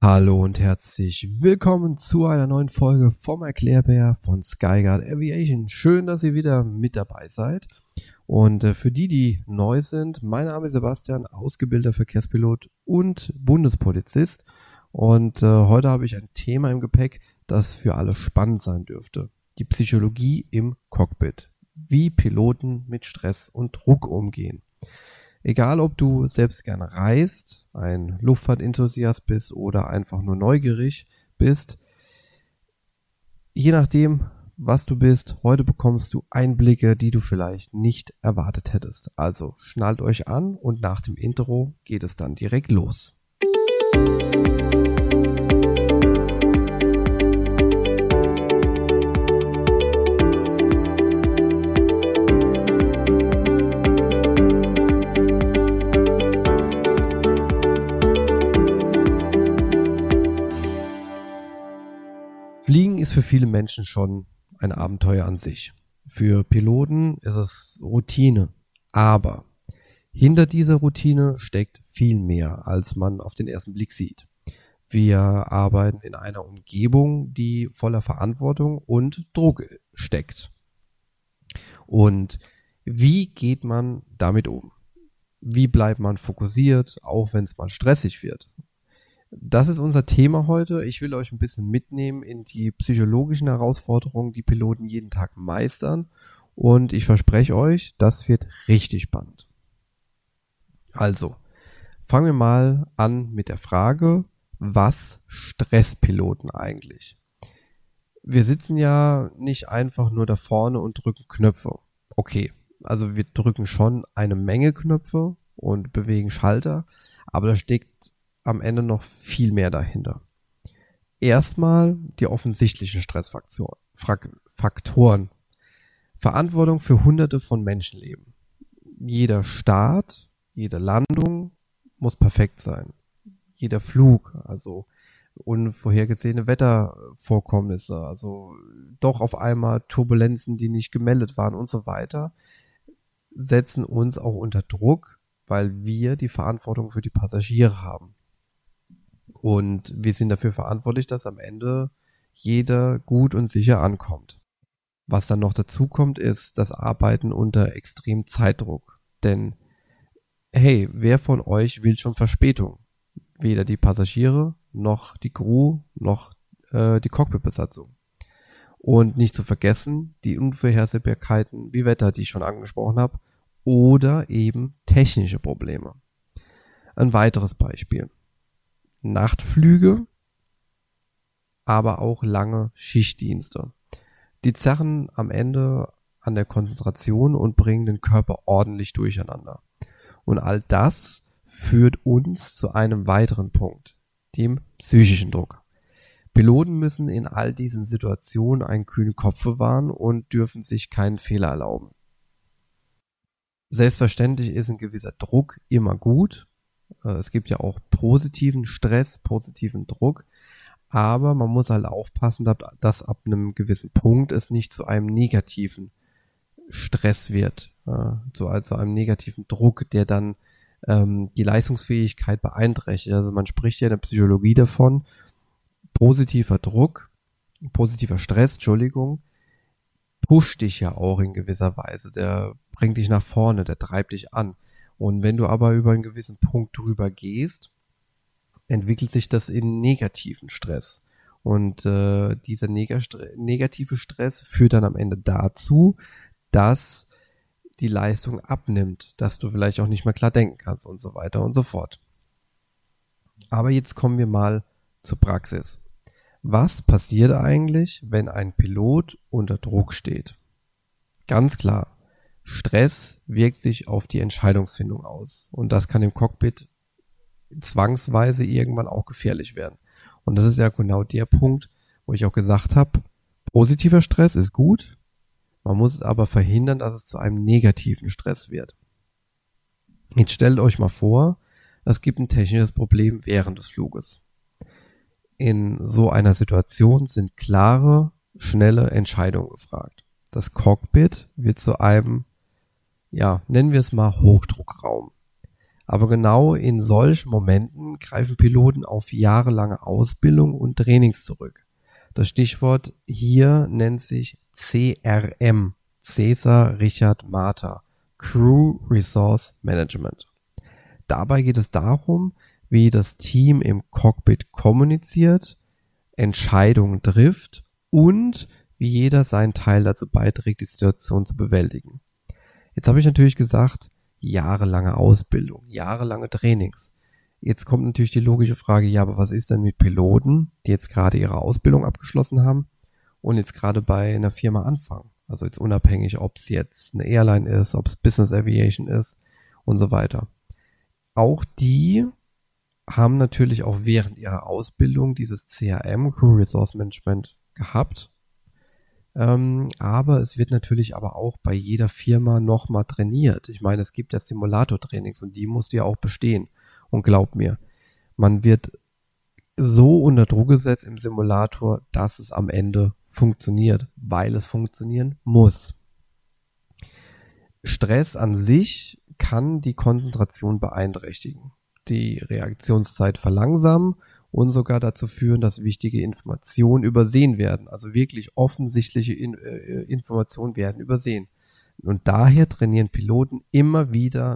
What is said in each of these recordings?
Hallo und herzlich willkommen zu einer neuen Folge vom Erklärbär von Skyguard Aviation. Schön, dass ihr wieder mit dabei seid. Und für die neu sind, mein Name ist Sebastian, ausgebildeter Verkehrspilot und Bundespolizist. Und heute habe ich ein Thema im Gepäck, das für alle spannend sein dürfte. Die Psychologie im Cockpit. Wie Piloten mit Stress und Druck umgehen. Egal, ob du selbst gerne reist, ein Luftfahrtenthusiast bist oder einfach nur neugierig bist, je nachdem, was du bist, heute bekommst du Einblicke, die du vielleicht nicht erwartet hättest. Also schnallt euch an und nach dem Intro geht es dann direkt los. Fliegen ist für viele Menschen schon ein Abenteuer an sich. Für Piloten ist es Routine. Aber hinter dieser Routine steckt viel mehr, als man auf den ersten Blick sieht. Wir arbeiten in einer Umgebung, die voller Verantwortung und Druck steckt. Und wie geht man damit um? Wie bleibt man fokussiert, auch wenn es mal stressig wird? Das ist unser Thema heute. Ich will euch ein bisschen mitnehmen in die psychologischen Herausforderungen, die Piloten jeden Tag meistern. Und ich verspreche euch, das wird richtig spannend. Also, fangen wir mal an mit der Frage, was stresst Piloten eigentlich? Wir sitzen ja nicht einfach nur da vorne und drücken Knöpfe. Okay, also wir drücken schon eine Menge Knöpfe und bewegen Schalter, aber da steckt am Ende noch viel mehr dahinter. Erstmal die offensichtlichen Stressfaktoren. Verantwortung für Hunderte von Menschenleben. Jeder Start, jede Landung muss perfekt sein. Jeder Flug, also unvorhergesehene Wettervorkommnisse, also doch auf einmal Turbulenzen, die nicht gemeldet waren und so weiter, setzen uns auch unter Druck, weil wir die Verantwortung für die Passagiere haben. Und wir sind dafür verantwortlich, dass am Ende jeder gut und sicher ankommt. Was dann noch dazu kommt, ist das Arbeiten unter extremem Zeitdruck. Denn, hey, wer von euch will schon Verspätung? Weder die Passagiere, noch die Crew, noch die Cockpitbesatzung. Und nicht zu vergessen, die Unvorhersehbarkeiten wie Wetter, die ich schon angesprochen habe, oder eben technische Probleme. Ein weiteres Beispiel. Nachtflüge, aber auch lange Schichtdienste. Die zerren am Ende an der Konzentration und bringen den Körper ordentlich durcheinander. Und all das führt uns zu einem weiteren Punkt, dem psychischen Druck. Piloten müssen in all diesen Situationen einen kühlen Kopf bewahren und dürfen sich keinen Fehler erlauben. Selbstverständlich ist ein gewisser Druck immer gut. Es gibt ja auch positiven Stress, positiven Druck, aber man muss halt aufpassen, dass ab einem gewissen Punkt es nicht zu einem negativen Stress wird, zu einem negativen Druck, der dann die Leistungsfähigkeit beeinträchtigt. Also man spricht ja in der Psychologie davon, positiver Stress, pusht dich ja auch in gewisser Weise, der bringt dich nach vorne, der treibt dich an. Und wenn du aber über einen gewissen Punkt drüber gehst, entwickelt sich das in negativen Stress. Und dieser negative Stress führt dann am Ende dazu, dass die Leistung abnimmt, dass du vielleicht auch nicht mehr klar denken kannst und so weiter und so fort. Aber jetzt kommen wir mal zur Praxis. Was passiert eigentlich, wenn ein Pilot unter Druck steht? Ganz klar. Stress wirkt sich auf die Entscheidungsfindung aus und das kann im Cockpit zwangsweise irgendwann auch gefährlich werden. Und das ist ja genau der Punkt, wo ich auch gesagt habe, positiver Stress ist gut, man muss aber verhindern, dass es zu einem negativen Stress wird. Jetzt stellt euch mal vor, es gibt ein technisches Problem während des Fluges. In so einer Situation sind klare, schnelle Entscheidungen gefragt. Das Cockpit wird zu einem, nennen wir es mal Hochdruckraum. Aber genau in solchen Momenten greifen Piloten auf jahrelange Ausbildung und Trainings zurück. Das Stichwort hier nennt sich CRM, Cäsar Richard Marter, Crew Resource Management. Dabei geht es darum, wie das Team im Cockpit kommuniziert, Entscheidungen trifft und wie jeder seinen Teil dazu beiträgt, die Situation zu bewältigen. Jetzt habe ich natürlich gesagt, jahrelange Ausbildung, jahrelange Trainings. Jetzt kommt natürlich die logische Frage, ja, aber was ist denn mit Piloten, die jetzt gerade ihre Ausbildung abgeschlossen haben und jetzt gerade bei einer Firma anfangen? Also jetzt unabhängig, ob es jetzt eine Airline ist, ob es Business Aviation ist und so weiter. Auch die haben natürlich auch während ihrer Ausbildung dieses CRM, Crew Resource Management, gehabt. Aber es wird natürlich aber auch bei jeder Firma nochmal trainiert. Ich meine, es gibt ja Simulator-Trainings und die musst du ja auch bestehen. Und glaub mir, man wird so unter Druck gesetzt im Simulator, dass es am Ende funktioniert, weil es funktionieren muss. Stress an sich kann die Konzentration beeinträchtigen, die Reaktionszeit verlangsamen und sogar dazu führen, dass wichtige Informationen übersehen werden. Also wirklich offensichtliche Informationen werden übersehen. Und daher trainieren Piloten immer wieder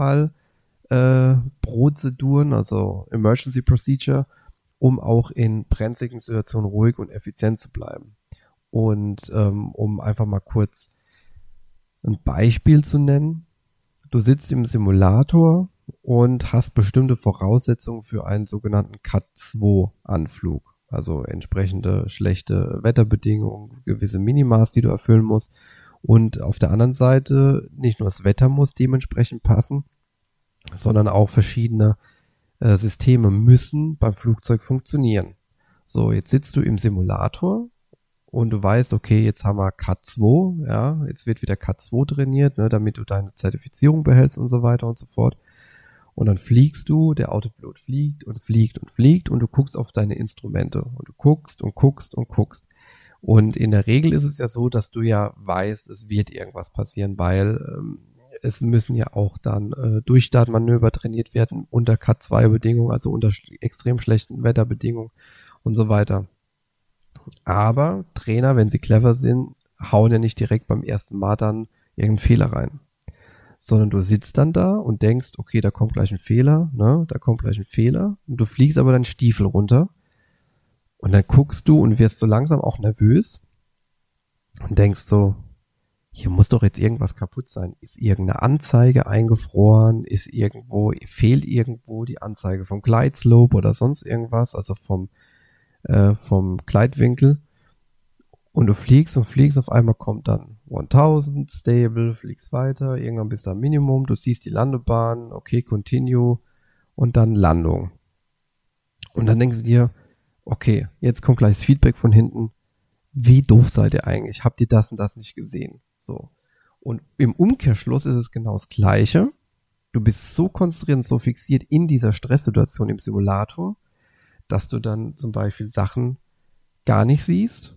Notfallprozeduren, also Emergency Procedure, um auch in brenzligen Situationen ruhig und effizient zu bleiben. Und um einfach mal kurz ein Beispiel zu nennen. Du sitzt im Simulator und hast bestimmte Voraussetzungen für einen sogenannten Cat-2-Anflug. Also entsprechende schlechte Wetterbedingungen, gewisse Minimas, die du erfüllen musst. Und auf der anderen Seite nicht nur das Wetter muss dementsprechend passen, sondern auch verschiedene Systeme müssen beim Flugzeug funktionieren. So, jetzt sitzt du im Simulator und du weißt, okay, jetzt haben wir Cat-2, ja, jetzt wird wieder Cat-2 trainiert, ne, damit du deine Zertifizierung behältst und so weiter und so fort. Und dann fliegst du, der Autopilot fliegt und fliegt und fliegt und du guckst auf deine Instrumente und du guckst und guckst und guckst. Und in der Regel ist es ja so, dass du ja weißt, es wird irgendwas passieren, weil es müssen ja auch dann Durchstartmanöver trainiert werden unter Cat-2-Bedingungen, also unter extrem schlechten Wetterbedingungen und so weiter. Aber Trainer, wenn sie clever sind, hauen ja nicht direkt beim ersten Mal dann irgendeinen Fehler rein. Sondern du sitzt dann da und denkst, okay, da kommt gleich ein Fehler, ne, da kommt gleich ein Fehler. Und du fliegst aber deinen Stiefel runter und dann guckst du und wirst so langsam auch nervös und denkst so, hier muss doch jetzt irgendwas kaputt sein. Ist irgendeine Anzeige eingefroren? Fehlt irgendwo die Anzeige vom Glideslope oder sonst irgendwas, also vom Gleitwinkel? Und du fliegst und fliegst, auf einmal kommt dann 1000, stable, fliegst weiter, irgendwann bist du am Minimum, du siehst die Landebahn, okay, continue und dann Landung. Und dann denkst du dir, okay, jetzt kommt gleich das Feedback von hinten, wie doof seid ihr eigentlich? Habt ihr das und das nicht gesehen? So. Und im Umkehrschluss ist es genau das Gleiche. Du bist so konzentriert und so fixiert in dieser Stresssituation im Simulator, dass du dann zum Beispiel Sachen gar nicht siehst,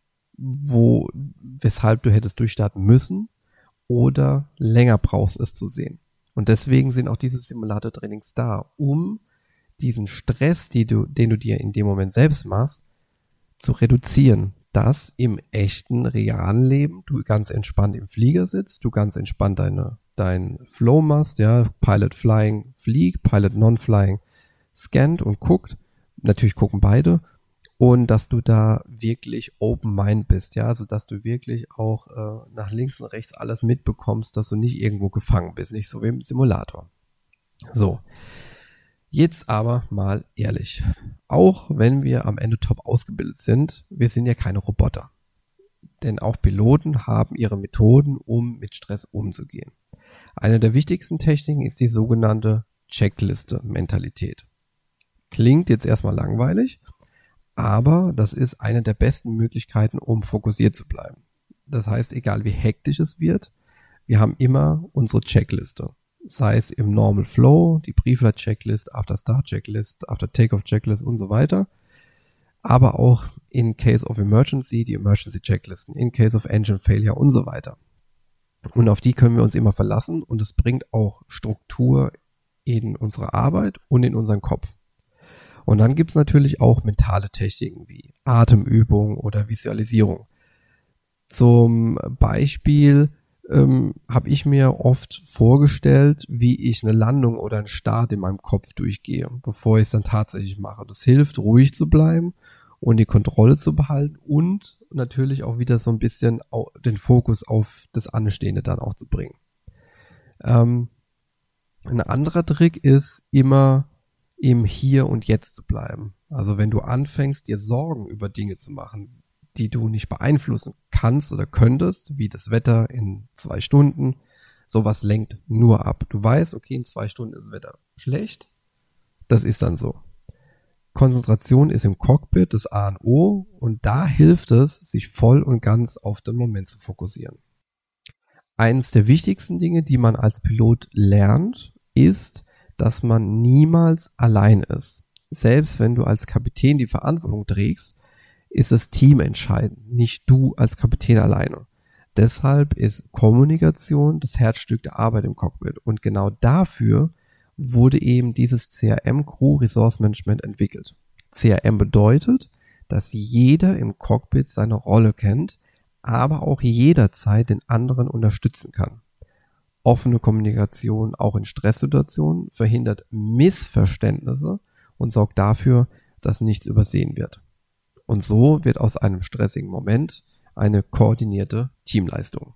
weshalb du hättest durchstarten müssen oder länger brauchst es zu sehen. Und deswegen sind auch diese Simulator-Trainings da, um diesen Stress, den du dir in dem Moment selbst machst, zu reduzieren, dass im echten, realen Leben du ganz entspannt im Flieger sitzt, du ganz entspannt dein Flow machst, ja, Pilot Flying fliegt, Pilot Non-Flying scannt und guckt, natürlich gucken beide, und dass du da wirklich open mind bist, ja, also dass du wirklich auch nach links und rechts alles mitbekommst, dass du nicht irgendwo gefangen bist, nicht so wie im Simulator. So, jetzt aber mal ehrlich, auch wenn wir am Ende top ausgebildet sind, wir sind ja keine Roboter, denn auch Piloten haben ihre Methoden, um mit Stress umzugehen. Eine der wichtigsten Techniken ist die sogenannte Checkliste-Mentalität. Klingt jetzt erstmal langweilig, aber das ist eine der besten Möglichkeiten, um fokussiert zu bleiben. Das heißt, egal wie hektisch es wird, wir haben immer unsere Checkliste. Sei es im Normal Flow, die Pre-Flight-Checklist, After-Start-Checklist, After-Takeoff-Checklist und so weiter. Aber auch in Case of Emergency, die Emergency-Checklisten, in Case of Engine Failure und so weiter. Und auf die können wir uns immer verlassen und es bringt auch Struktur in unsere Arbeit und in unseren Kopf. Und dann gibt's natürlich auch mentale Techniken wie Atemübung oder Visualisierung. Zum Beispiel habe ich mir oft vorgestellt, wie ich eine Landung oder einen Start in meinem Kopf durchgehe, bevor ich es dann tatsächlich mache. Das hilft, ruhig zu bleiben und die Kontrolle zu behalten und natürlich auch wieder so ein bisschen den Fokus auf das Anstehende dann auch zu bringen. Ein anderer Trick ist immer im Hier und Jetzt zu bleiben. Also wenn du anfängst, dir Sorgen über Dinge zu machen, die du nicht beeinflussen kannst oder könntest, wie das Wetter in 2 Stunden, sowas lenkt nur ab. Du weißt, okay, in 2 Stunden ist das Wetter schlecht, das ist dann so. Konzentration ist im Cockpit das A und O und da hilft es, sich voll und ganz auf den Moment zu fokussieren. Eines der wichtigsten Dinge, die man als Pilot lernt, ist, dass man niemals allein ist. Selbst wenn du als Kapitän die Verantwortung trägst, ist das Team entscheidend, nicht du als Kapitän alleine. Deshalb ist Kommunikation das Herzstück der Arbeit im Cockpit und genau dafür wurde eben dieses CRM Crew Resource Management entwickelt. CRM bedeutet, dass jeder im Cockpit seine Rolle kennt, aber auch jederzeit den anderen unterstützen kann. Offene Kommunikation auch in Stresssituationen verhindert Missverständnisse und sorgt dafür, dass nichts übersehen wird. Und so wird aus einem stressigen Moment eine koordinierte Teamleistung.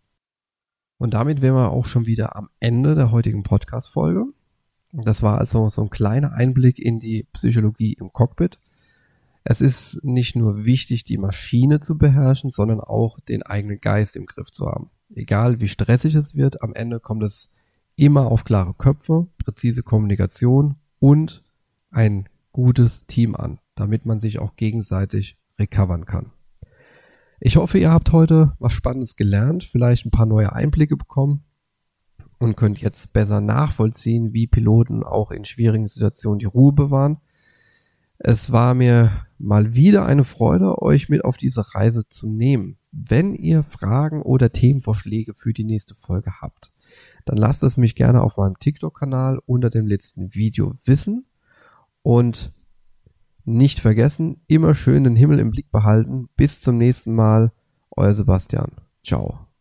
Und damit wären wir auch schon wieder am Ende der heutigen Podcast-Folge. Das war also so ein kleiner Einblick in die Psychologie im Cockpit. Es ist nicht nur wichtig, die Maschine zu beherrschen, sondern auch den eigenen Geist im Griff zu haben. Egal wie stressig es wird, am Ende kommt es immer auf klare Köpfe, präzise Kommunikation und ein gutes Team an, damit man sich auch gegenseitig recovern kann. Ich hoffe, ihr habt heute was Spannendes gelernt, vielleicht ein paar neue Einblicke bekommen und könnt jetzt besser nachvollziehen, wie Piloten auch in schwierigen Situationen die Ruhe bewahren. Es war mir mal wieder eine Freude, euch mit auf diese Reise zu nehmen. Wenn ihr Fragen oder Themenvorschläge für die nächste Folge habt, dann lasst es mich gerne auf meinem TikTok-Kanal unter dem letzten Video wissen. Und nicht vergessen, immer schön den Himmel im Blick behalten. Bis zum nächsten Mal, euer Sebastian. Ciao.